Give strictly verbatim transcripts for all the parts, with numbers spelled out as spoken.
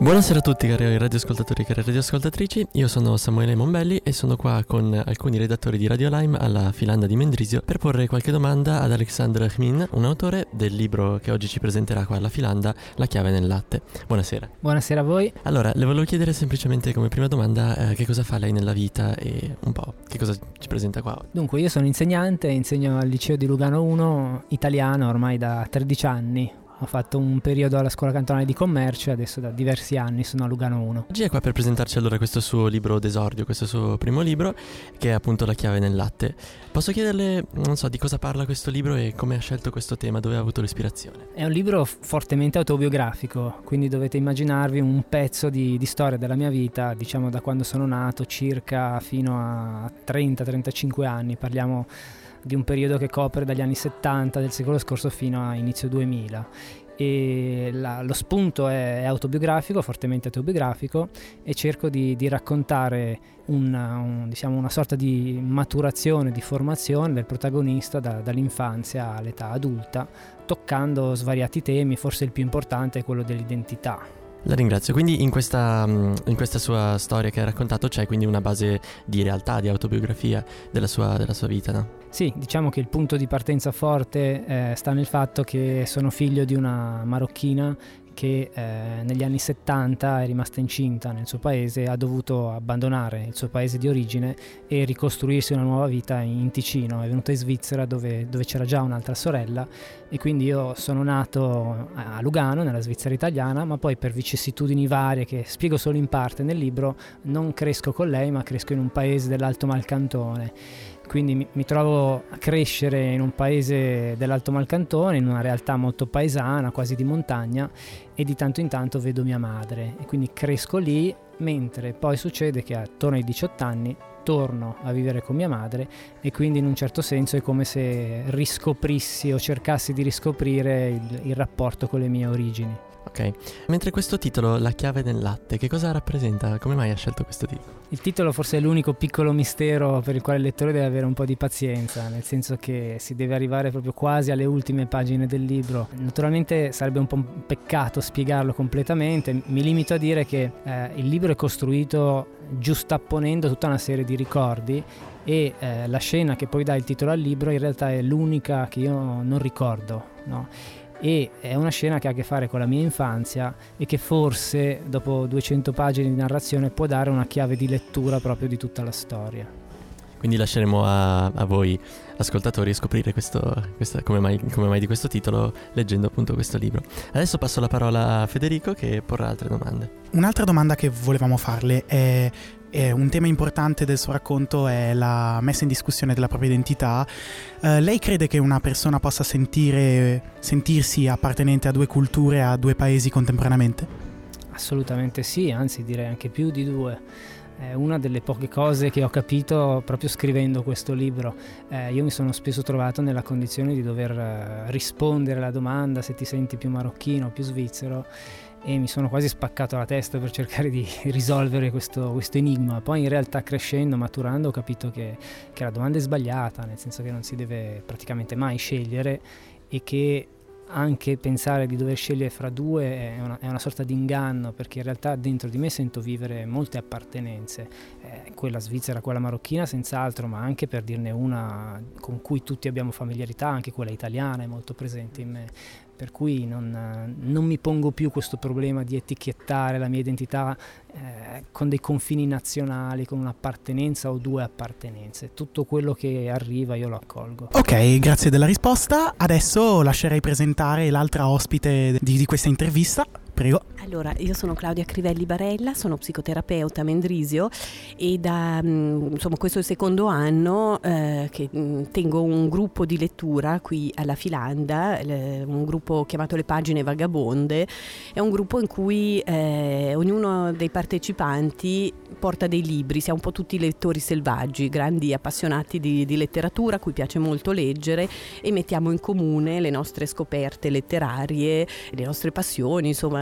Buonasera a tutti cari radioascoltatori e cari radioascoltatrici, io sono Samuele Mombelli e sono qua con alcuni redattori di Radio Lime alla Filanda di Mendrisio per porre qualche domanda ad Alexandre Khmin, un autore del libro che oggi ci presenterà qua alla Filanda, La chiave nel latte. Buonasera. Buonasera a voi. Allora, le volevo chiedere semplicemente come prima domanda eh, che cosa fa lei nella vita e un po' che cosa ci presenta qua oggi. Dunque, io sono insegnante, insegno al liceo di Lugano uno, italiano ormai da tredici anni. Ho fatto un periodo alla scuola cantonale di commercio e adesso da diversi anni sono a Lugano uno. Oggi è qua per presentarci allora questo suo libro d'esordio, questo suo primo libro, che è appunto La chiave nel latte. Posso chiederle, non so, di cosa parla questo libro e come ha scelto questo tema, dove ha avuto l'ispirazione? È un libro fortemente autobiografico, quindi dovete immaginarvi un pezzo di, di storia della mia vita, diciamo da quando sono nato circa fino a trenta trentacinque anni. Parliamo di un periodo che copre dagli anni settanta del secolo scorso fino a inizio duemila, e la, lo spunto è, è autobiografico, fortemente autobiografico, e cerco di, di raccontare una, un, diciamo una sorta di maturazione, di formazione del protagonista da, dall'infanzia all'età adulta, toccando svariati temi. Forse il più importante è quello dell'identità. La ringrazio. Quindi in questa, in questa sua storia che ha raccontato c'è quindi una base di realtà, di autobiografia della sua, della sua vita, no? Sì, diciamo che il punto di partenza forte eh, sta nel fatto che sono figlio di una marocchina che eh, negli anni settanta è rimasta incinta nel suo paese, ha dovuto abbandonare il suo paese di origine e ricostruirsi una nuova vita in Ticino. È venuta in Svizzera dove, dove c'era già un'altra sorella, e quindi io sono nato a Lugano, nella Svizzera italiana, ma poi per vicissitudini varie che spiego solo in parte nel libro non cresco con lei, ma cresco in un paese dell'Alto Malcantone. Quindi mi, mi trovo a crescere in un paese dell'Alto Malcantone, in una realtà molto paesana, quasi di montagna, e di tanto in tanto vedo mia madre e quindi cresco lì, mentre poi succede che attorno ai diciotto anni torno a vivere con mia madre, e quindi in un certo senso è come se riscoprissi o cercassi di riscoprire il, il rapporto con le mie origini. Ok, mentre questo titolo, La chiave nel latte, che cosa rappresenta? Come mai ha scelto questo titolo? Il titolo forse è l'unico piccolo mistero per il quale il lettore deve avere un po' di pazienza, nel senso che si deve arrivare proprio quasi alle ultime pagine del libro. Naturalmente sarebbe un po' un peccato spiegarlo completamente, mi limito a dire che eh, il libro è costruito giustapponendo tutta una serie di ricordi, e eh, la scena che poi dà il titolo al libro in realtà è l'unica che io non ricordo, no? E è una scena che ha a che fare con la mia infanzia e che forse dopo duecento pagine di narrazione può dare una chiave di lettura proprio di tutta la storia. Quindi lasceremo a, a voi ascoltatori scoprire questo, questa, come, mai, come mai di questo titolo leggendo appunto questo libro. Adesso passo la parola a Federico che porrà altre domande. Un'altra domanda che volevamo farle è, è un tema importante del suo racconto è la messa in discussione della propria identità. Uh, lei crede che una persona possa sentire, sentirsi appartenente a due culture, a due paesi contemporaneamente? Assolutamente sì, anzi direi anche più di due. È una delle poche cose che ho capito proprio scrivendo questo libro. Eh, io mi sono spesso trovato nella condizione di dover eh, rispondere alla domanda se ti senti più marocchino o più svizzero, e mi sono quasi spaccato la testa per cercare di risolvere questo, questo enigma. Poi in realtà crescendo, maturando, ho capito che, che la domanda è sbagliata, nel senso che non si deve praticamente mai scegliere, e che anche pensare di dover scegliere fra due è una, è una sorta di inganno, perché in realtà dentro di me sento vivere molte appartenenze, eh, quella svizzera, quella marocchina senz'altro, ma anche, per dirne una con cui tutti abbiamo familiarità, anche quella italiana è molto presente in me, per cui non, non mi pongo più questo problema di etichettare la mia identità eh, con dei confini nazionali, con un'appartenenza o due appartenenze. Tutto quello che arriva io lo accolgo. Ok, grazie della risposta. Adesso lascerei presentare l'altra ospite di, di questa intervista. Prego. Allora, io sono Claudia Crivelli Barella, sono psicoterapeuta a Mendrisio, e da insomma questo è il secondo anno eh, che mh, tengo un gruppo di lettura qui alla Filanda, le, un gruppo chiamato Le Pagine Vagabonde. È un gruppo in cui eh, ognuno dei partecipanti porta dei libri, siamo un po' tutti lettori selvaggi, grandi appassionati di, di letteratura, a cui piace molto leggere, e mettiamo in comune le nostre scoperte letterarie, le nostre passioni, insomma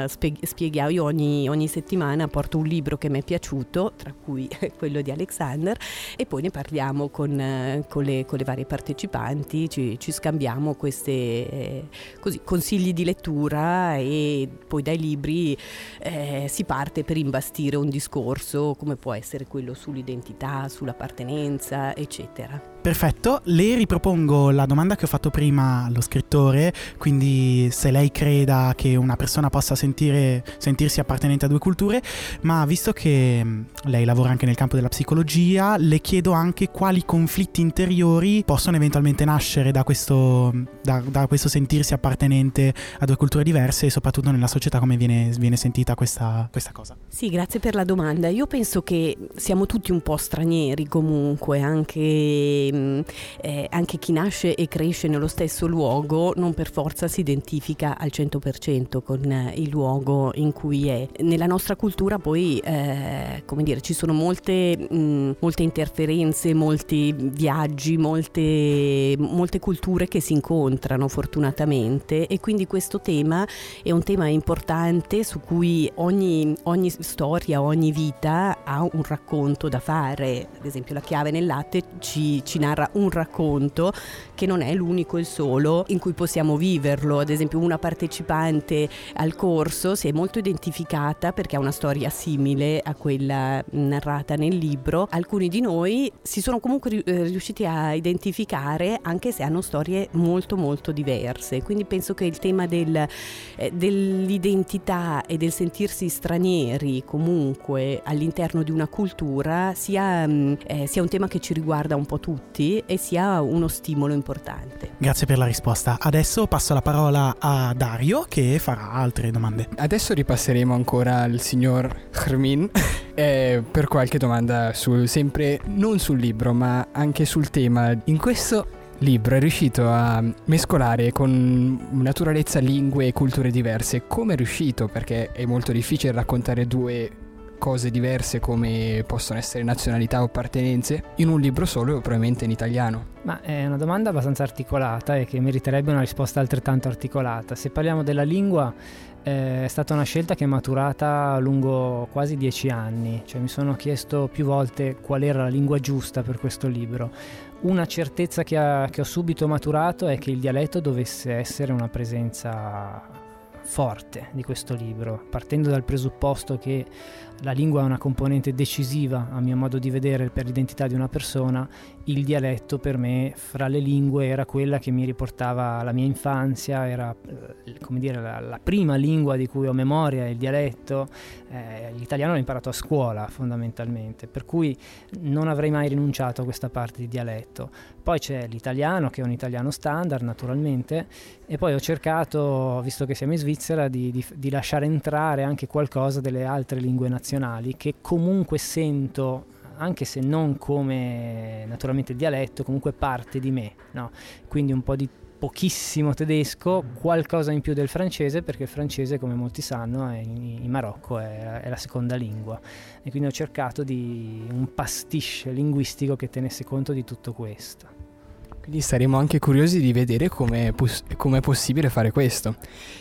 insomma spie- spieghiamo, io ogni, ogni settimana porto un libro che mi è piaciuto, tra cui quello di Alexander, e poi ne parliamo con, con, le, con le varie partecipanti, ci, ci scambiamo queste eh, così, consigli di lettura, e poi dai libri eh, si parte per imbastire un discorso come può essere quello sull'identità, sull'appartenenza, eccetera. Perfetto, le ripropongo la domanda che ho fatto prima allo scrittore, quindi se lei creda che una persona possa sentire, sentirsi appartenente a due culture, ma visto che lei lavora anche nel campo della psicologia, le chiedo anche quali conflitti interiori possono eventualmente nascere da questo, da, da questo sentirsi appartenente a due culture diverse, e soprattutto nella società come viene, viene sentita questa, questa cosa. Sì, grazie per la domanda. Io penso che siamo tutti un po' stranieri comunque, anche Eh, anche chi nasce e cresce nello stesso luogo non per forza si identifica al cento per cento con eh, il luogo in cui è. Nella nostra cultura poi eh, come dire, ci sono molte, mh, molte interferenze, molti viaggi, molte, molte culture che si incontrano fortunatamente, e quindi questo tema è un tema importante su cui ogni, ogni storia, ogni vita ha un racconto da fare. Ad esempio La chiave nel latte ci, ci narra un racconto che non è l'unico e il solo in cui possiamo viverlo. Ad esempio una partecipante al corso si è molto identificata perché ha una storia simile a quella narrata nel libro. Alcuni di noi si sono comunque riusciti a identificare anche se hanno storie molto molto diverse, quindi penso che il tema del, eh, dell'identità e del sentirsi stranieri comunque all'interno di una cultura sia, eh, sia un tema che ci riguarda un po' tutti e sia uno stimolo importante. Grazie per la risposta. Adesso passo la parola a Dario che farà altre domande. Adesso ripasseremo ancora al signor Hrmin eh, per qualche domanda su, sempre non sul libro ma anche sul tema. In questo libro è riuscito a mescolare con naturalezza lingue e culture diverse. Come è riuscito? Perché è molto difficile raccontare due cose diverse come possono essere nazionalità o appartenenze in un libro solo e probabilmente in italiano. Ma è una domanda abbastanza articolata e che meriterebbe una risposta altrettanto articolata. Se parliamo della lingua, eh, è stata una scelta che è maturata lungo quasi dieci anni, cioè mi sono chiesto più volte qual era la lingua giusta per questo libro. Una certezza che, ha, che ho subito maturato è che il dialetto dovesse essere una presenza forte di questo libro, partendo dal presupposto che la lingua è una componente decisiva, a mio modo di vedere, per l'identità di una persona. Il dialetto per me fra le lingue era quella che mi riportava alla mia infanzia, era eh, come dire la, la prima lingua di cui ho memoria, il dialetto. Eh, l'italiano l'ho imparato a scuola fondamentalmente, per cui non avrei mai rinunciato a questa parte di dialetto. Poi c'è l'italiano, che è un italiano standard naturalmente, e poi ho cercato, visto che siamo in Svizzera, di, di, di lasciare entrare anche qualcosa delle altre lingue nazionali che comunque sento, anche se non come naturalmente il dialetto, comunque parte di me, no? Quindi un po' di pochissimo tedesco, qualcosa in più del francese, perché il francese, come molti sanno, è in, in Marocco è, è la seconda lingua, e quindi ho cercato di un pastiche linguistico che tenesse conto di tutto questo. Quindi saremo anche curiosi di vedere come è possibile fare questo.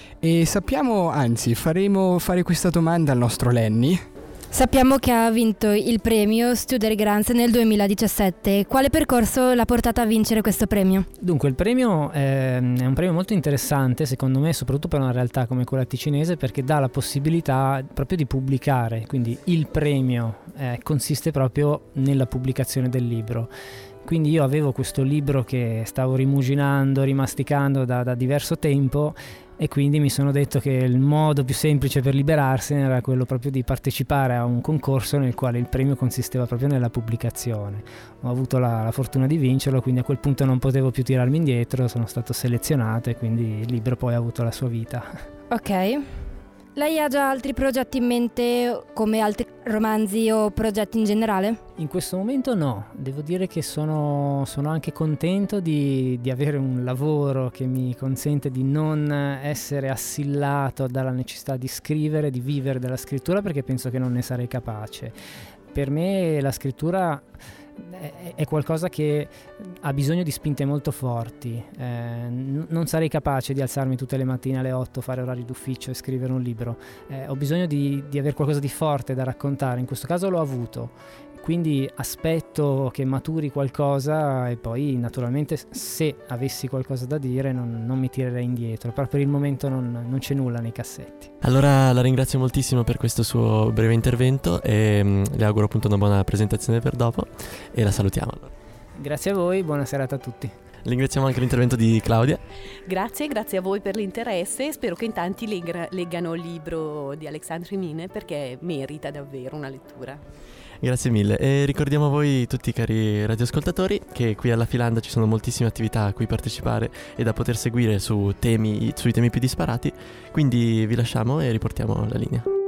E sappiamo, anzi, faremo fare questa domanda al nostro Lenny. Sappiamo che ha vinto il premio Studergrants nel duemiladiciassette. Quale percorso l'ha portato a vincere questo premio? Dunque, il premio è, è un premio molto interessante, secondo me, soprattutto per una realtà come quella ticinese, perché dà la possibilità proprio di pubblicare. Quindi il premio eh, consiste proprio nella pubblicazione del libro. Quindi io avevo questo libro che stavo rimuginando, rimasticando da, da diverso tempo, e quindi mi sono detto che il modo più semplice per liberarsene era quello proprio di partecipare a un concorso nel quale il premio consisteva proprio nella pubblicazione. Ho avuto la, la fortuna di vincerlo, quindi a quel punto non potevo più tirarmi indietro, sono stato selezionato e quindi il libro poi ha avuto la sua vita. Ok. Lei ha già altri progetti in mente, come altri romanzi o progetti in generale? In questo momento no, devo dire che sono, sono anche contento di, di avere un lavoro che mi consente di non essere assillato dalla necessità di scrivere, di vivere della scrittura, perché penso che non ne sarei capace. Per me la scrittura è, è qualcosa che ha bisogno di spinte molto forti. Eh, n- non sarei capace di alzarmi tutte le mattine alle otto, fare orari d'ufficio e scrivere un libro. Eh, ho bisogno di, di avere qualcosa di forte da raccontare. In questo caso l'ho avuto. Quindi aspetto che maturi qualcosa e poi naturalmente se avessi qualcosa da dire non, non mi tirerei indietro, però per il momento non, non c'è nulla nei cassetti. Allora la ringrazio moltissimo per questo suo breve intervento e um, le auguro appunto una buona presentazione per dopo e la salutiamo. Grazie a voi, buona serata a tutti. Ringraziamo anche l'intervento di Claudia. Grazie, grazie a voi per l'interesse. Spero che in tanti leggra, leggano il libro di Alexandre Hrmin perché merita davvero una lettura. Grazie mille e ricordiamo a voi tutti cari radioascoltatori che qui alla Filanda ci sono moltissime attività a cui partecipare e da poter seguire su temi, sui temi più disparati, quindi vi lasciamo e riportiamo la linea.